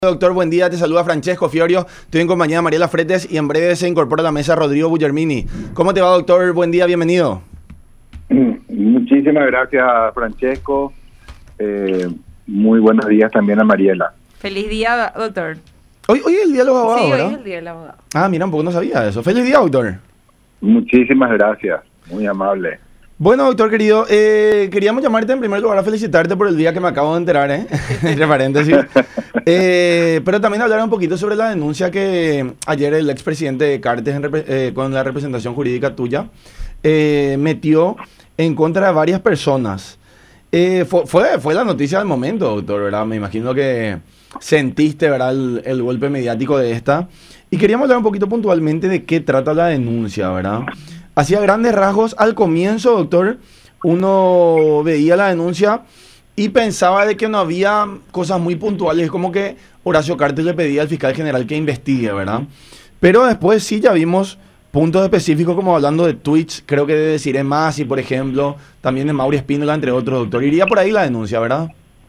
Doctor, buen día, te saluda Francesco Fiorio, estoy en compañía de Mariela Fretes y en breve se incorpora a la mesa Rodrigo Guglielmini. ¿Cómo te va, doctor? Buen día, bienvenido. Muchísimas gracias, Francesco. Muy buenos días también a Mariela. Feliz día, doctor. Hoy es el día de los abogados, Sí, ¿verdad? hoy es el día del abogado. Ah, mira, un poco no sabía eso. Feliz día, doctor. Muchísimas gracias, muy amable. Bueno, doctor querido, queríamos llamarte en primer lugar a felicitarte por el día que me acabo de enterar, entre paréntesis. Pero también hablar un poquito sobre la denuncia que ayer el expresidente Cartes, con la representación jurídica tuya, metió en contra de varias personas. Fue la noticia del momento, doctor, ¿verdad? Me imagino que sentiste, ¿verdad?, el golpe mediático de esta. Y queríamos hablar un poquito puntualmente de qué trata la denuncia, ¿verdad? Hacía grandes rasgos al comienzo, doctor, uno veía la denuncia y pensaba de que no había cosas muy puntuales, como que Horacio Cartes le pedía al fiscal general que investigue, ¿verdad? Pero después sí ya vimos puntos específicos, como hablando de tweets, creo que de Desiree Masi, por ejemplo, también de Mauri Espínola, entre otros, doctor. Iría por ahí la denuncia, ¿verdad?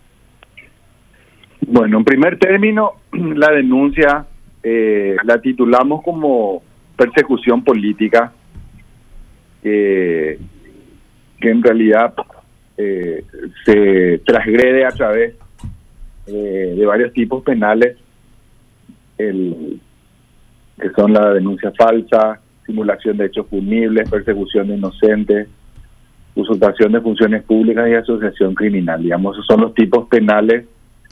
Bueno, en primer término, la denuncia la titulamos como persecución política, que en realidad se transgrede a través de varios tipos penales, que son la denuncia falsa, simulación de hechos punibles, persecución de inocentes, usurpación de funciones públicas y asociación criminal. Digamos, esos son los tipos penales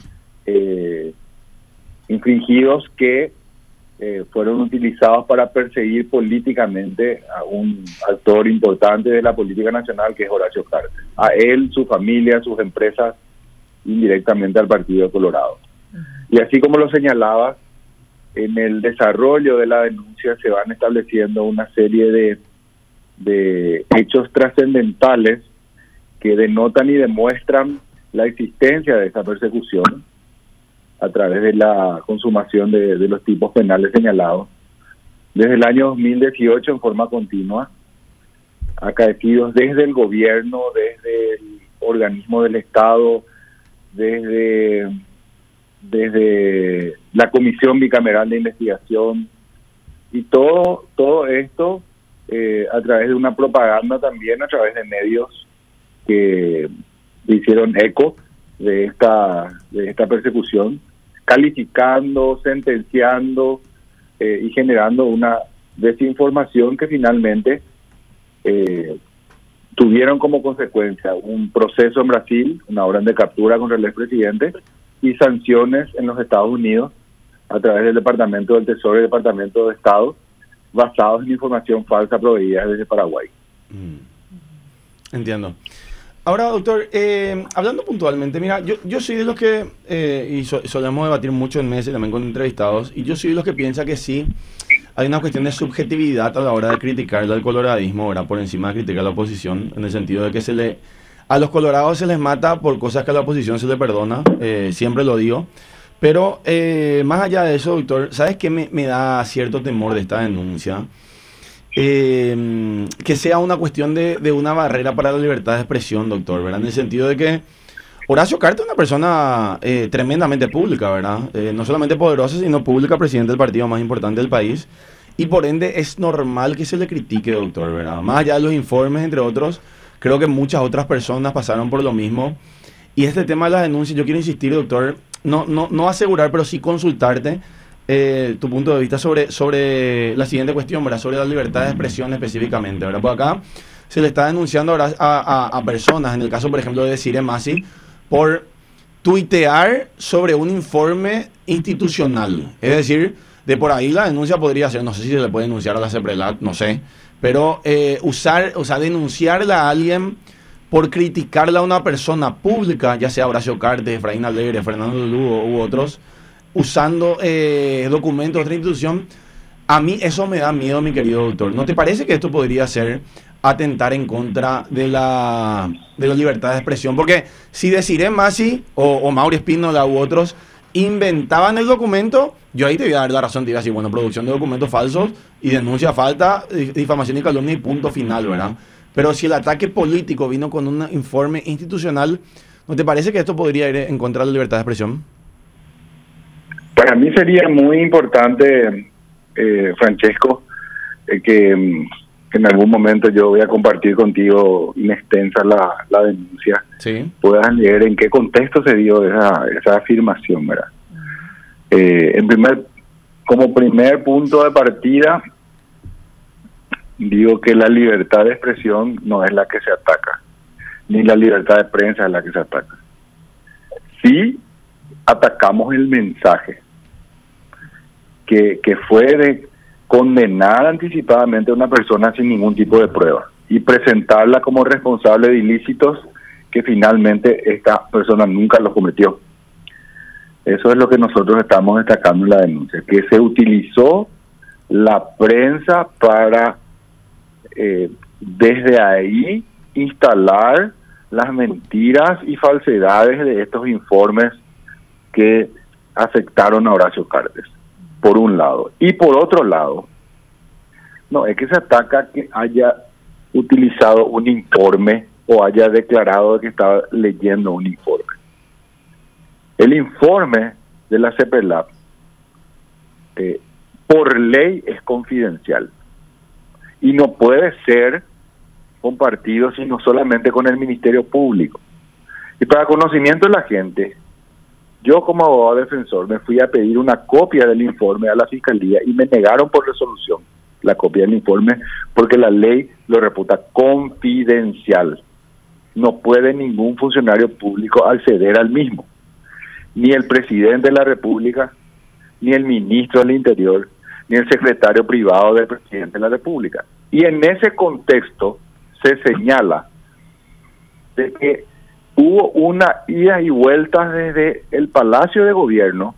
infringidos que fueron utilizados para perseguir políticamente a un actor importante de la política nacional, que es Horacio Cartes. A él, su familia, sus empresas, indirectamente al Partido Colorado. Y así como lo señalaba, en el desarrollo de la denuncia se van estableciendo una serie de hechos trascendentales que denotan y demuestran la existencia de esa persecución a través de la consumación de los tipos penales señalados. Desde el año 2018, en forma continua, acaecidos desde el gobierno, desde el organismo del Estado, desde la Comisión Bicameral de Investigación, y todo esto a través de una propaganda también, a través de medios que hicieron eco de esta persecución, calificando, sentenciando y generando una desinformación que finalmente tuvieron como consecuencia un proceso en Brasil, una orden de captura contra el expresidente, y sanciones en los Estados Unidos a través del Departamento del Tesoro y Departamento de Estado, basados en información falsa proveída desde Paraguay. Entiendo. Ahora, doctor, hablando puntualmente, mira, yo soy de los que, y solemos debatir mucho en meses también con entrevistados, y yo soy de los que piensa que sí, hay una cuestión de subjetividad a la hora de criticar al coloradismo, ¿verdad?, por encima de criticar a la oposición, en el sentido de que a los colorados se les mata por cosas que a la oposición se le perdona, siempre lo digo. Pero más allá de eso, doctor, ¿sabes qué me da cierto temor de esta denuncia? Que sea una cuestión de una barrera para la libertad de expresión, doctor, ¿verdad? En el sentido de que Horacio Cartes es una persona tremendamente pública, ¿verdad? No solamente poderosa, sino pública, presidente del partido más importante del país. Y por ende es normal que se le critique, doctor, ¿verdad? Más allá de los informes, entre otros, creo que muchas otras personas pasaron por lo mismo. Y este tema de la denuncia, yo quiero insistir, doctor, no asegurar, pero sí consultarte tu punto de vista sobre la siguiente cuestión, ¿verdad? Sobre la libertad de expresión específicamente, ¿verdad? Por acá se le está denunciando ahora a personas, en el caso, por ejemplo, de Desiree Masi, por tuitear sobre un informe institucional. Es decir, de por ahí la denuncia podría ser, no sé si se le puede denunciar a la CEPRELAT, no sé, pero denunciarla a alguien por criticarla a una persona pública, ya sea Horacio Cartes, Efraín Alegre, Fernando Lugo u otros, usando documentos de otra institución. A mí eso me da miedo, mi querido doctor. ¿No te parece que esto podría ser atentar en contra de la libertad de expresión? Porque si Desiree Masi o Mauri Espínola u otros inventaban el documento, yo ahí te voy a dar la razón, te iba a decir, bueno, producción de documentos falsos y denuncia falta, difamación y calumnia y punto final, ¿verdad? Pero si el ataque político vino con un informe institucional, ¿no te parece que esto podría ir en contra de la libertad de expresión? Para mí sería muy importante, Francesco, que en algún momento yo voy a compartir contigo en extensa la denuncia. Sí. Puedas leer en qué contexto se dio esa afirmación, ¿verdad? Como primer punto de partida, digo que la libertad de expresión no es la que se ataca, ni la libertad de prensa es la que se ataca. Sí atacamos el mensaje, que fue de condenar anticipadamente a una persona sin ningún tipo de prueba y presentarla como responsable de ilícitos que finalmente esta persona nunca los cometió. Eso es lo que nosotros estamos destacando en la denuncia, que se utilizó la prensa para desde ahí instalar las mentiras y falsedades de estos informes que afectaron a Horacio Cartes, por un lado. Y por otro lado, no, es que se ataca que haya utilizado un informe o haya declarado que estaba leyendo un informe. El informe de la CEPRELAB, por ley, es confidencial y no puede ser compartido sino solamente con el Ministerio Público. Y para conocimiento de la gente, yo como abogado defensor me fui a pedir una copia del informe a la Fiscalía y me negaron por resolución la copia del informe porque la ley lo reputa confidencial. No puede ningún funcionario público acceder al mismo, ni el presidente de la República, ni el ministro del Interior, ni el secretario privado del presidente de la República. Y en ese contexto se señala de que hubo una ida y vuelta desde el Palacio de Gobierno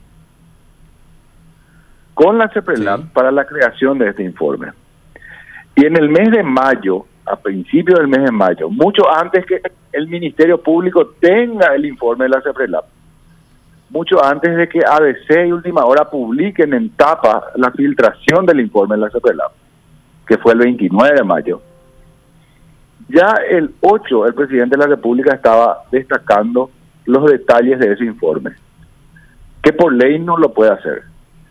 con la CEPRELAB para la creación de este informe. Y en el mes de mayo, a principios del mes de mayo, mucho antes que el Ministerio Público tenga el informe de la CEPRELAB, mucho antes de que ABC y Última Hora publiquen en tapa la filtración del informe de la CEPRELAB, que fue el 29 de mayo, ya el 8 el presidente de la República estaba destacando los detalles de ese informe, que por ley no lo puede hacer.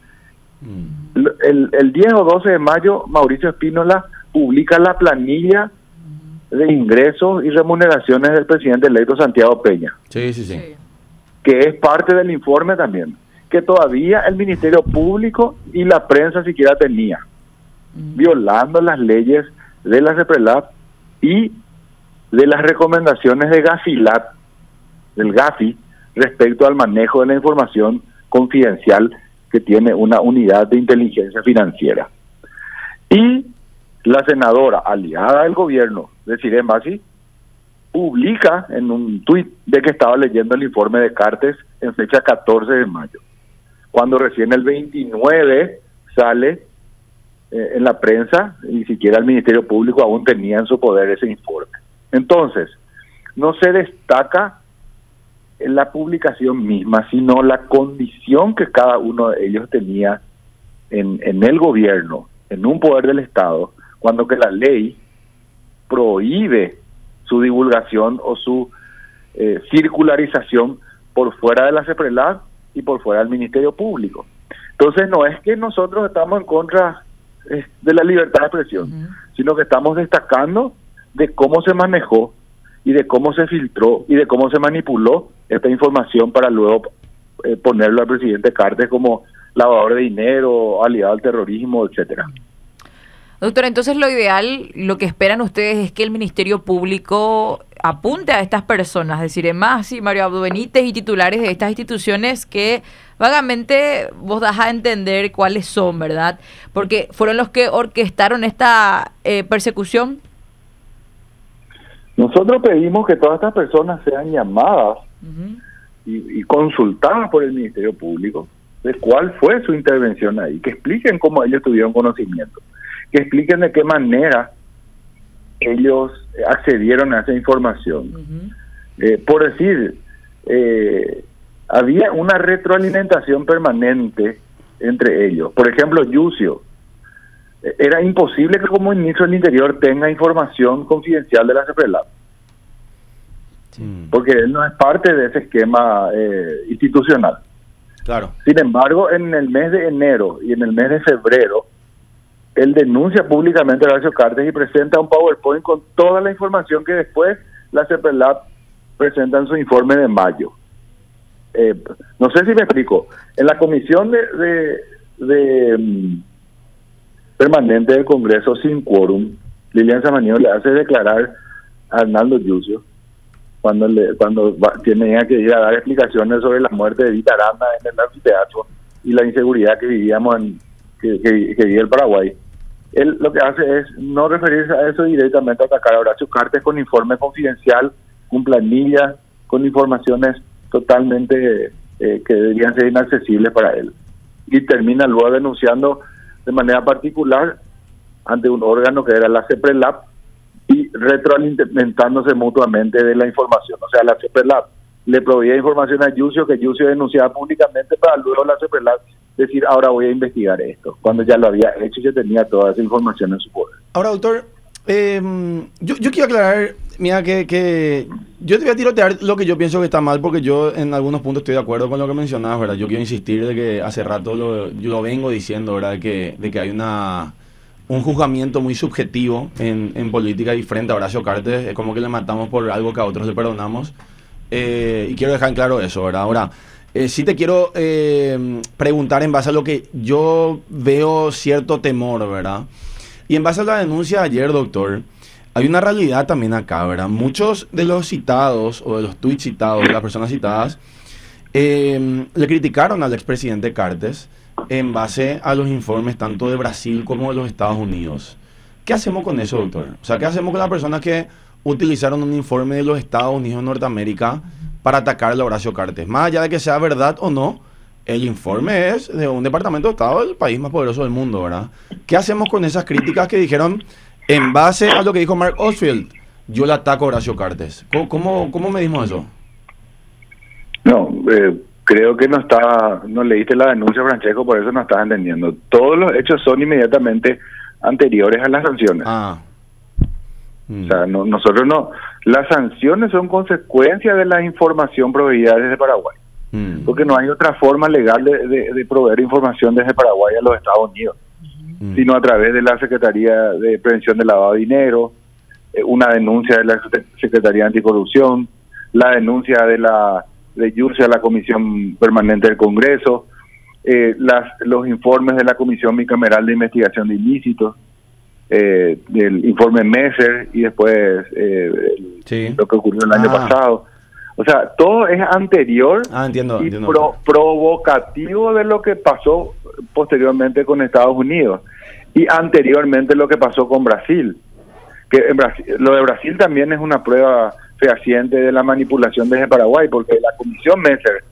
El 10 o 12 de mayo, Mauricio Espínola publica la planilla de ingresos y remuneraciones del presidente electo Santiago Peña. Sí. Que es parte del informe también, que todavía el Ministerio Público y la prensa siquiera tenía, violando las leyes de la CEPRELAB y de las recomendaciones de Gafilat, del GAFI, respecto al manejo de la información confidencial que tiene una unidad de inteligencia financiera. Y la senadora aliada del gobierno, de Sirén Bassi, publica en un tuit de que estaba leyendo el informe de Cartes en fecha 14 de mayo, cuando recién el 29 sale en la prensa, ni siquiera el Ministerio Público aún tenía en su poder ese informe. Entonces, no se destaca en la publicación misma, sino la condición que cada uno de ellos tenía en el gobierno, en un poder del Estado, cuando que la ley prohíbe su divulgación o su circularización por fuera de la CEPRELAB y por fuera del Ministerio Público. Entonces no es que nosotros estamos en contra de la libertad de expresión, sino que estamos destacando de cómo se manejó y de cómo se filtró y de cómo se manipuló esta información para luego ponerlo al presidente Cartes como lavador de dinero, aliado al terrorismo, etcétera. Doctor, entonces lo ideal, lo que esperan ustedes es que el Ministerio Público apunte a estas personas, es decir, Masi, Mario Abdo Benítez y titulares de estas instituciones que vagamente vos das a entender cuáles son, ¿verdad? Porque fueron los que orquestaron esta persecución. Nosotros pedimos que todas estas personas sean llamadas y consultadas por el Ministerio Público de cuál fue su intervención ahí, que expliquen cómo ellos tuvieron conocimiento, que expliquen de qué manera ellos accedieron a esa información. Por decir, había una retroalimentación permanente entre ellos. Por ejemplo, Yusio, era imposible que como ministro del Interior tenga información confidencial de la CEPRELAB, porque él no es parte de ese esquema institucional. Claro. Sin embargo, en el mes de enero y en el mes de febrero, él denuncia públicamente a Horacio Cartes y presenta un PowerPoint con toda la información que después la CEPRELAB presenta en su informe de mayo. No sé si me explico. En la comisión permanente del Congreso sin quórum, Lilian Samaniego le hace declarar a Arnaldo Yucio cuando tenía que ir a dar explicaciones sobre la muerte de Vita Aranda en el anfiteatro y la inseguridad que vivíamos que vivía el Paraguay. Él lo que hace es no referirse a eso directamente, atacar a Horacio Cartes con informe confidencial, con planillas, con informaciones totalmente que deberían ser inaccesibles para él. Y termina luego denunciando de manera particular ante un órgano que era la CEPRELAB y retroalimentándose mutuamente de la información. O sea, la CEPRELAB le proveía información a Yucio, que Yucio denunciaba públicamente, para luego la CEPRELAB decir, ahora voy a investigar esto, cuando ya lo había hecho y ya tenía toda esa información en su poder. Ahora, doctor, yo quiero aclarar, mira, que yo te voy a tirotear lo que yo pienso que está mal, porque yo en algunos puntos estoy de acuerdo con lo que mencionabas, ¿verdad? Yo quiero insistir de que hace rato yo lo vengo diciendo, ¿verdad? De que hay un juzgamiento muy subjetivo en política y frente a Horacio Cartes, es como que le matamos por algo que a otros le perdonamos, y quiero dejar en claro eso, ¿verdad? Ahora, sí te quiero preguntar en base a lo que yo veo cierto temor, ¿verdad? Y en base a la denuncia de ayer, doctor, hay una realidad también acá, ¿verdad? Muchos de los citados o de los tweets citados, de las personas citadas, le criticaron al expresidente Cartes en base a los informes tanto de Brasil como de los Estados Unidos. ¿Qué hacemos con eso, doctor? O sea, ¿qué hacemos con las personas que utilizaron un informe de los Estados Unidos de Norteamérica para atacar a Horacio Cartes? Más allá de que sea verdad o no, el informe es de un departamento de Estado del país más poderoso del mundo, ¿verdad? ¿Qué hacemos con esas críticas que dijeron, en base a lo que dijo Mark Osfield, yo le ataco a Horacio Cartes? ¿Cómo medimos eso? No, creo que no leíste la denuncia, Francesco, por eso no estás entendiendo. Todos los hechos son inmediatamente anteriores a las sanciones. O sea, nosotros no. Las sanciones son consecuencia de la información proveída desde Paraguay. Porque no hay otra forma legal de proveer información desde Paraguay a los Estados Unidos, sino a través de la Secretaría de Prevención del Lavado de Dinero, una denuncia de la Secretaría Anticorrupción, la denuncia de Yurcia a la Comisión Permanente del Congreso, los informes de la Comisión Bicameral de Investigación de Ilícitos, del informe Messer y después lo que ocurrió el año pasado. O sea, todo es anterior entiendo. Provocativo de lo que pasó posteriormente con Estados Unidos y anteriormente lo que pasó con Brasil. Que en Brasil, lo de Brasil también es una prueba fehaciente de la manipulación desde Paraguay, porque la Comisión Messer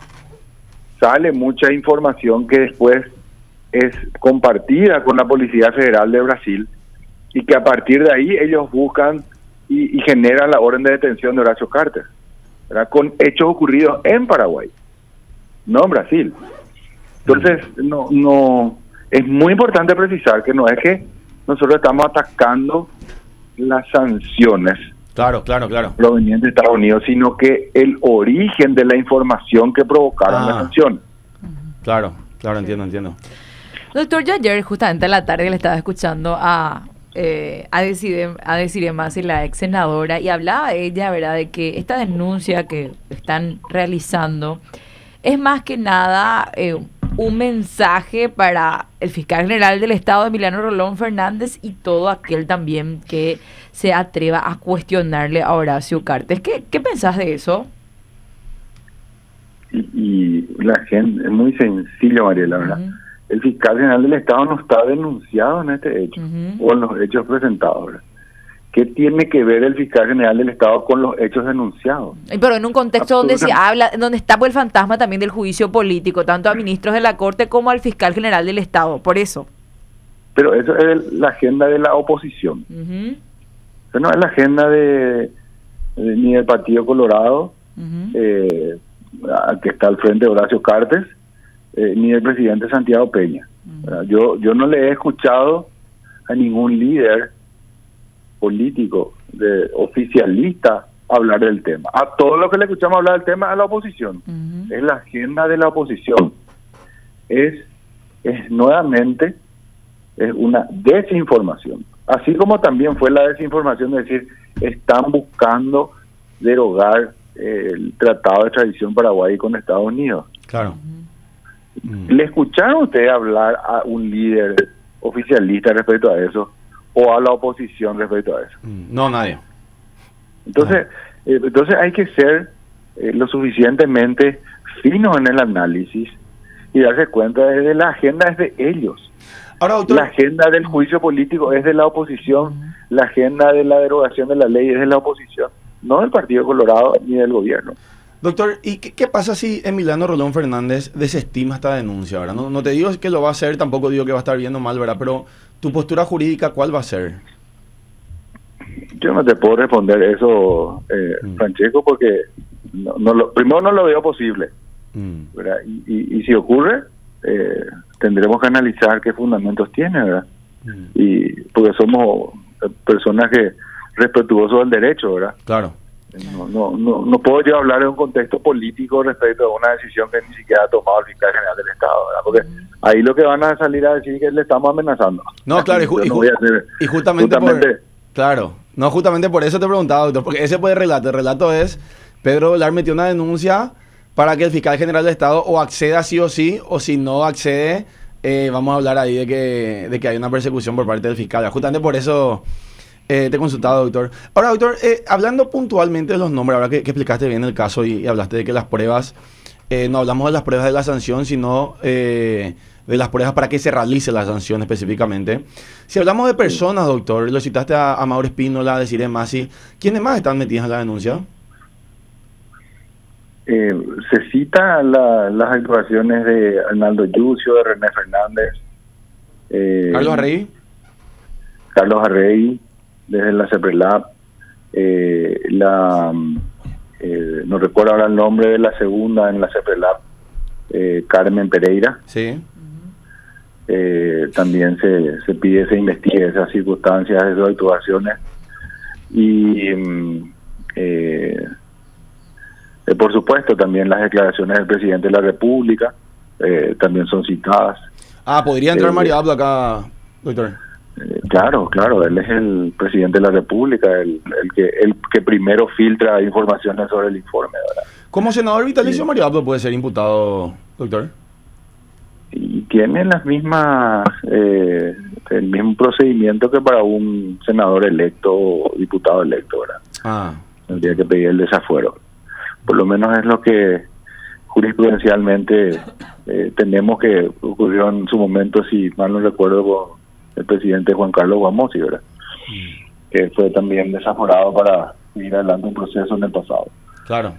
sale mucha información que después es compartida con la Policía Federal de Brasil y que a partir de ahí ellos buscan y generan la orden de detención de Horacio Cartes, ¿verdad? Con hechos ocurridos en Paraguay, no en Brasil. Entonces, no es muy importante precisar que no es que nosotros estamos atacando las sanciones provenientes de Estados Unidos, sino que el origen de la información que provocaron las sanciones. Claro, entiendo. Doctor, yo ayer justamente en la tarde le estaba escuchando a Desiree Masi, la ex senadora, y hablaba ella, ¿verdad?, de que esta denuncia que están realizando es más que nada un mensaje para el fiscal general del Estado, Emiliano Rolón Fernández, y todo aquel también que se atreva a cuestionarle a Horacio Cartes. ¿Qué pensás de eso? Y la gente, es muy sencillo, Mariela, ¿verdad? El fiscal general del Estado no está denunciado en este hecho, o en los hechos presentados, ¿verdad? ¿Qué tiene que ver el fiscal general del Estado con los hechos denunciados? Pero en un contexto donde se habla, donde está el fantasma también del juicio político, tanto a ministros de la Corte como al fiscal general del Estado, por eso. Pero eso es la agenda de la oposición. Eso no es la agenda ni del Partido Colorado, que está al frente de Horacio Cartes, ni del presidente Santiago Peña. Yo no le he escuchado a ningún líder político oficialista hablar del tema. A todos los que le escuchamos hablar del tema, a la oposición. Ujú. Es la agenda de la oposición. Es nuevamente, es una desinformación. Así como también fue la desinformación de decir, están buscando derogar el Tratado de Extradición Paraguay con Estados Unidos. Claro. ¿Le escucharon ustedes hablar a un líder oficialista respecto a eso o a la oposición respecto a eso? No, nadie. Entonces, entonces hay que ser lo suficientemente finos en el análisis y darse cuenta de que la agenda es de ellos. Ahora, doctor, La agenda del juicio político es de la oposición, la agenda de la derogación de la ley es de la oposición, no del Partido Colorado ni del gobierno. doctor, ¿y qué pasa si Emiliano Rolón Fernández desestima esta denuncia, ¿verdad? No te digo que lo va a hacer, tampoco digo que va a estar viendo mal, ¿verdad? Pero tu postura jurídica, ¿cuál va a ser? Yo no te puedo responder eso, Francesco, porque primero no lo veo posible, ¿verdad? Y si ocurre, tendremos que analizar qué fundamentos tiene, ¿verdad? Y porque somos personas que respetuosos del derecho, ¿verdad? Claro. No puedo yo hablar en un contexto político respecto a una decisión que ni siquiera ha tomado el fiscal general del Estado, ¿verdad? Porque ahí lo que van a salir a decir es que le estamos amenazando. No, claro, y justamente claro, no, justamente por eso te preguntaba, doctor, porque ese fue el relato. El relato es, Pedro Velar metió una denuncia para que el fiscal general del Estado o acceda sí, o si no accede, vamos a hablar ahí de que hay una persecución por parte del fiscal. Justamente por eso te he consultado, doctor. Ahora, doctor, hablando puntualmente de los nombres, ahora que explicaste bien el caso y hablaste de que las pruebas, no hablamos de las pruebas de la sanción, sino de las pruebas para que se realice la sanción específicamente. Si hablamos de personas, doctor, lo citaste a Mauro Espínola, a Desiree Masi, ¿quiénes más están metidos en la denuncia? Se cita las actuaciones de Arnaldo Yucio, de René Fernández, Carlos Arrey, desde la CEPRELAB, no recuerdo ahora el nombre de la segunda en la CEPRELAB, Carmen Pereira. Sí. También se pide se investigue esas circunstancias, esas actuaciones y por supuesto también las declaraciones del presidente de la República también son citadas. ¿Podría entrar Mario Abdo acá, doctor? Claro, él es el presidente de la República, el que primero filtra informaciones sobre el informe, ¿verdad? ¿Como senador vitalicio Mario Abdo puede ser imputado, doctor? Y tiene las mismas el mismo procedimiento que para un senador electo o diputado electo, ¿verdad? Tendría que pedir el desafuero. Por lo menos es lo que jurisprudencialmente tenemos, que ocurrió en su momento, si mal no recuerdo, con el presidente Juan Carlos Guamosi, ¿verdad? Que fue también desaforado para seguir adelante un proceso en el pasado. Claro.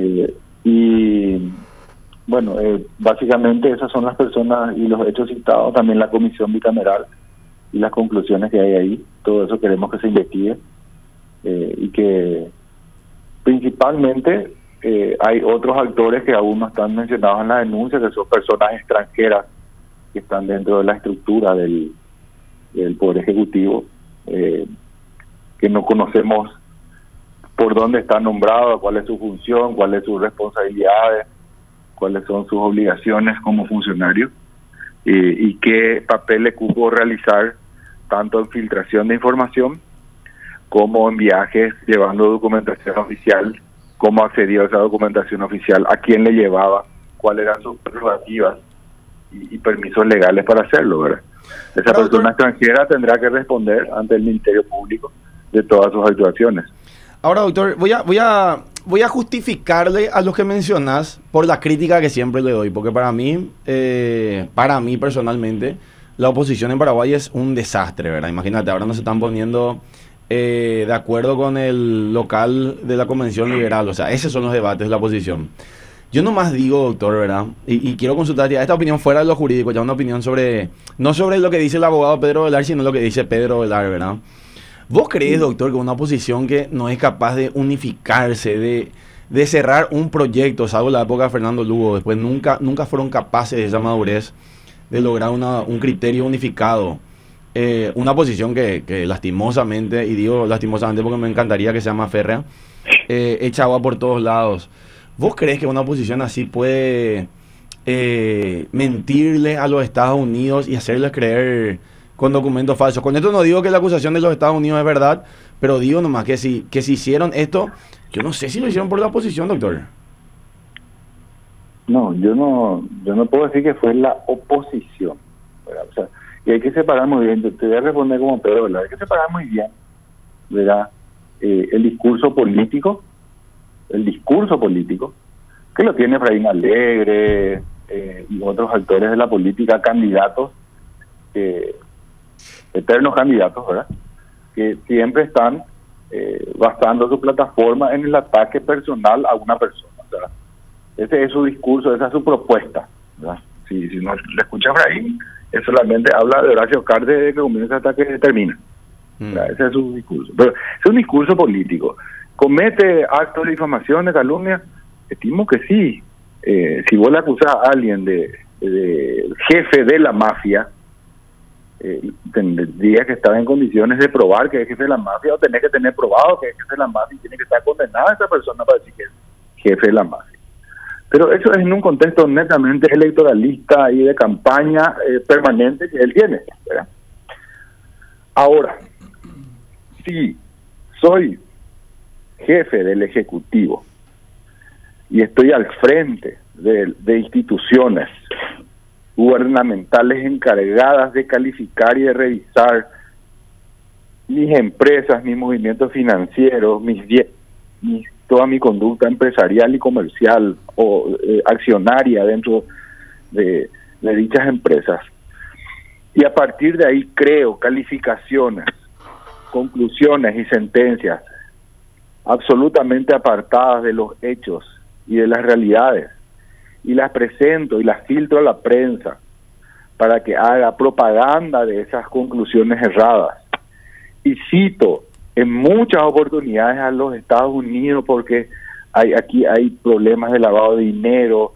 Y bueno, básicamente esas son las personas y los hechos citados, también la comisión bicameral y las conclusiones que hay ahí. Todo eso queremos que se investigue y que principalmente hay otros actores que aún no están mencionados en la denuncia, que son personas extranjeras que están dentro de la estructura del Poder Ejecutivo, que no conocemos por dónde están nombrados, cuál es su función, cuáles son sus responsabilidades, cuáles son sus obligaciones como funcionario y qué papel le cupo realizar tanto en filtración de información como en viajes llevando documentación oficial, cómo accedió a esa documentación oficial, a quién le llevaba, cuáles eran sus prerrogativas y permisos legales para hacerlo, ¿verdad? Esa persona extranjera tendrá que responder ante el Ministerio Público de todas sus actuaciones. Ahora, doctor, voy a justificarle a los que mencionas por la crítica que siempre le doy, porque para mí personalmente, la oposición en Paraguay es un desastre, ¿verdad? Imagínate, ahora nos están poniendo de acuerdo con el local de la Convención Liberal, o sea, esos son los debates de la oposición. Yo nomás digo, doctor, ¿verdad? Y quiero consultar ya esta opinión fuera de lo jurídico, ya una opinión no sobre lo que dice el abogado Pedro Velar, sino lo que dice Pedro Velar, ¿verdad? ¿Vos crees, doctor, que una oposición que no es capaz de unificarse, de cerrar un proyecto, salvo la época de Fernando Lugo, después nunca fueron capaces de esa madurez, de lograr un criterio unificado? Una posición que lastimosamente, y digo lastimosamente porque me encantaría que sea más férrea, echa agua por todos lados. ¿Vos crees que una oposición así puede mentirle a los Estados Unidos y hacerles creer con documentos falsos? Con esto no digo que la acusación de los Estados Unidos es verdad, pero digo nomás que si hicieron esto, yo no sé si lo hicieron por la oposición, doctor. No, yo no puedo decir que fue la oposición, ¿verdad? O sea, y hay que separar muy bien, te voy a responder como Pedro, ¿verdad? Hay que separar muy bien, ¿verdad? El discurso político, que lo tiene Efraín Alegre y otros actores de la política, candidatos, eternos candidatos, ¿verdad? Que siempre están basando su plataforma en el ataque personal a una persona, ¿verdad? Ese es su discurso, esa es su propuesta, ¿verdad? Si no le escucha Efraín, él solamente habla de Horacio Cartes desde que comienza hasta que termina. Ese es su discurso. Pero es un discurso político. ¿Comete actos de difamación, de calumnia? Estimo que sí. Si vos le acusás a alguien de jefe de la mafia, tendría que estar en condiciones de probar que es jefe de la mafia, o tener que tener probado que es jefe de la mafia, y tiene que estar condenada esa persona para decir que es jefe de la mafia. Pero eso es en un contexto netamente electoralista y de campaña permanente que él tiene, ¿verdad? Ahora, si soy jefe del Ejecutivo y estoy al frente de instituciones gubernamentales encargadas de calificar y de revisar mis empresas, mis movimientos financieros, toda mi conducta empresarial y comercial o accionaria dentro de dichas empresas, y a partir de ahí creo calificaciones, conclusiones y sentencias absolutamente apartadas de los hechos y de las realidades, y las presento y las filtro a la prensa para que haga propaganda de esas conclusiones erradas, y cito en muchas oportunidades a los Estados Unidos porque aquí hay problemas de lavado de dinero,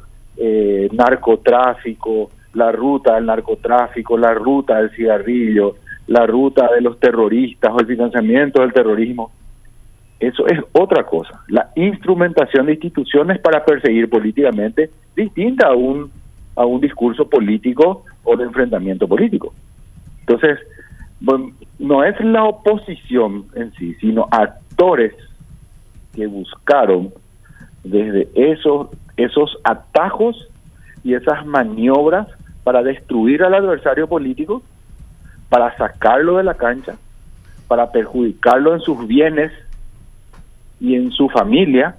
narcotráfico, la ruta del narcotráfico, la ruta del cigarrillo, la ruta de los terroristas o el financiamiento del terrorismo. Eso es otra cosa, la instrumentación de instituciones para perseguir políticamente, distinta a un discurso político o de enfrentamiento político. Entonces, bueno, no es la oposición en sí, sino actores que buscaron desde esos atajos y esas maniobras para destruir al adversario político, para sacarlo de la cancha, para perjudicarlo en sus bienes y en su familia,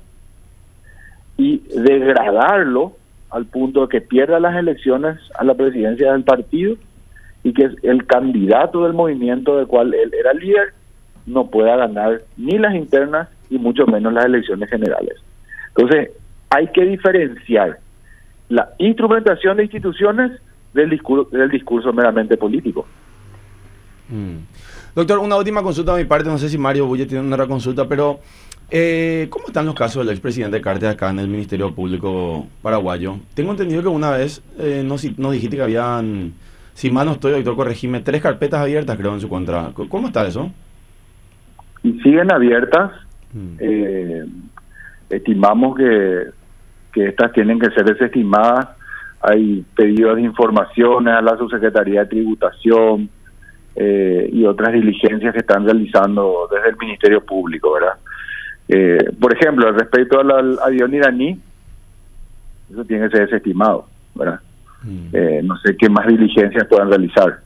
y degradarlo al punto de que pierda las elecciones a la presidencia del partido, y que el candidato del movimiento del cual él era líder no pueda ganar ni las internas y mucho menos las elecciones generales. Entonces, hay que diferenciar la instrumentación de instituciones del discurso meramente político. Doctor, una última consulta de mi parte, no sé si Mario Bulle tiene una consulta, pero ¿cómo están los casos del expresidente Cartes acá en el Ministerio Público paraguayo? Tengo entendido que una vez nos dijiste que habían, si mal no estoy, doctor, corregime, 3 carpetas abiertas, creo, en su contra. ¿Cómo está eso? Y siguen abiertas. Estimamos que estas tienen que ser desestimadas. Hay pedidos de informaciones a la Subsecretaría de Tributación y otras diligencias que están realizando desde el Ministerio Público, ¿verdad? Por ejemplo, respecto al avión iraní, eso tiene que ser desestimado, ¿verdad? No sé qué más diligencias puedan realizar.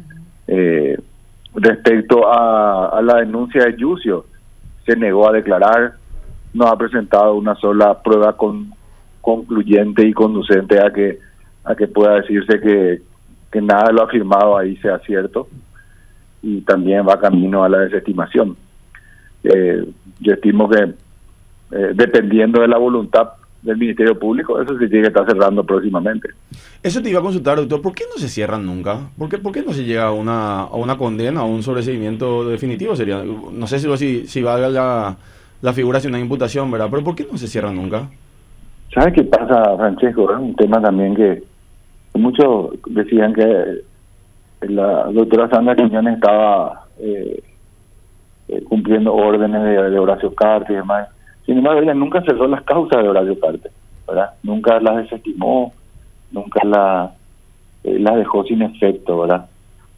Respecto a la denuncia de Yucio, se negó a declarar, no ha presentado una sola prueba concluyente y conducente a que pueda decirse que nada de lo afirmado ahí sea cierto, y también va camino a la desestimación. Yo estimo que dependiendo de la voluntad del Ministerio Público, eso se tiene que estar cerrando próximamente. Eso te iba a consultar, doctor, ¿por qué no se cierran nunca? ¿Por qué no se llega a una condena, a un sobreseimiento definitivo? Sería, no sé si valga la figura si una imputación, ¿verdad? Pero ¿por qué no se cierran nunca? ¿Sabes qué pasa, Francesco? Es un tema también que muchos decían que la doctora Sandra Quiñones estaba cumpliendo órdenes de Horacio Cartes y demás. Sin embargo, ella nunca cerró las causas de Horacio Cartes, ¿verdad? Nunca las desestimó, nunca las dejó sin efecto, ¿verdad?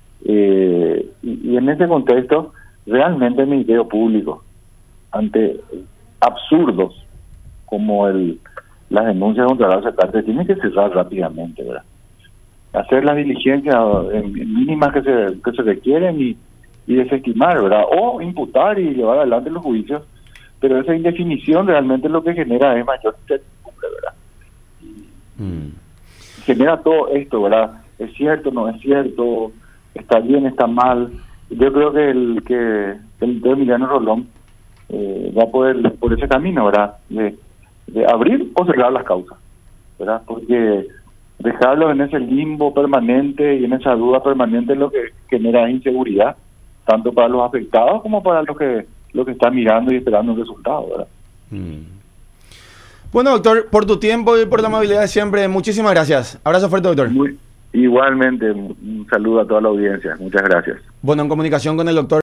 Y en ese contexto, realmente el Ministerio Público, ante absurdos como las denuncias contra Horacio Cartes, tiene que cerrar rápidamente, ¿verdad? Hacer las diligencias mínimas que se requieren y desestimar, ¿verdad? O imputar y llevar adelante los juicios, pero esa indefinición realmente lo que genera es mayor incertidumbre, ¿verdad? Genera todo esto, ¿verdad? ¿Es cierto, no es cierto? ¿Está bien, está mal? Yo creo que el doctor Emiliano Rolón va a poder por ese camino, ¿verdad? De abrir o cerrar las causas, ¿verdad? Porque dejarlos en ese limbo permanente y en esa duda permanente es lo que genera inseguridad, tanto para los afectados como para los que están mirando y esperando un resultado, ¿verdad? Bueno, doctor, por tu tiempo y por la amabilidad de siempre, muchísimas gracias. Abrazo fuerte, doctor. Igualmente, un saludo a toda la audiencia. Muchas gracias. Bueno, en comunicación con el doctor